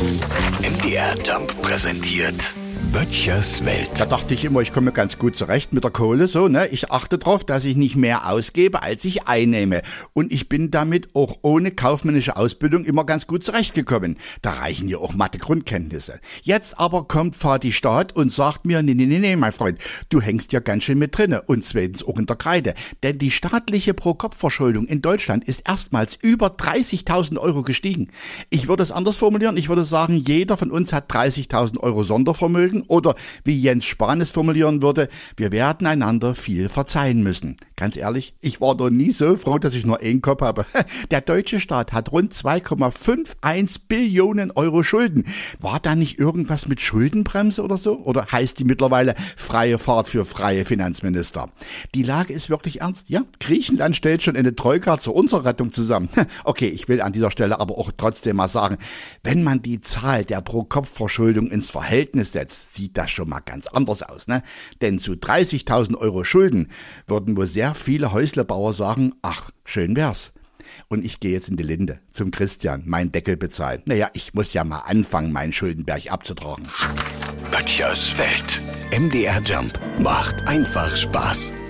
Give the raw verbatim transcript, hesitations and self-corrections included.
M D R Jump präsentiert Böttchers Welt. Da dachte ich immer, ich komme ganz gut zurecht mit der Kohle, so, ne? Ich achte darauf, dass ich nicht mehr ausgebe, als ich einnehme. Und ich bin damit auch ohne kaufmännische Ausbildung immer ganz gut zurechtgekommen. Da reichen ja auch Mathe-Grundkenntnisse. Jetzt aber kommt Vati Staat und sagt mir, nee, nee, nee, nee, mein Freund, du hängst ja ganz schön mit drinne. Und zweitens auch in der Kreide. Denn die staatliche Pro-Kopf-Verschuldung in Deutschland ist erstmals über dreißigtausend Euro gestiegen. Ich würde es anders formulieren. Ich würde sagen, jeder von uns hat dreißigtausend Euro Sondervermögen. Oder wie Jens Spahn es formulieren würde, wir werden einander viel verzeihen müssen. Ganz ehrlich, ich war noch nie so froh, dass ich nur einen Kopf habe. Der deutsche Staat hat rund zwei Komma einundfünfzig Billionen Euro Schulden. War da nicht irgendwas mit Schuldenbremse oder so? Oder heißt die mittlerweile freie Fahrt für freie Finanzminister? Die Lage ist wirklich ernst, ja? Griechenland stellt schon eine Troika zur unserer Rettung zusammen. Okay, ich will an dieser Stelle aber auch trotzdem mal sagen, wenn man die Zahl der Pro-Kopf-Verschuldung ins Verhältnis setzt, sieht das schon mal ganz anders aus, ne? Denn zu dreißigtausend Euro Schulden würden wohl sehr viele Häuslebauer sagen, ach, schön wär's. Und ich gehe jetzt in die Linde zum Christian, mein Deckel bezahlen. Naja, ich muss ja mal anfangen, meinen Schuldenberg abzutragen. Böttchers Welt. M D R Jump macht einfach Spaß.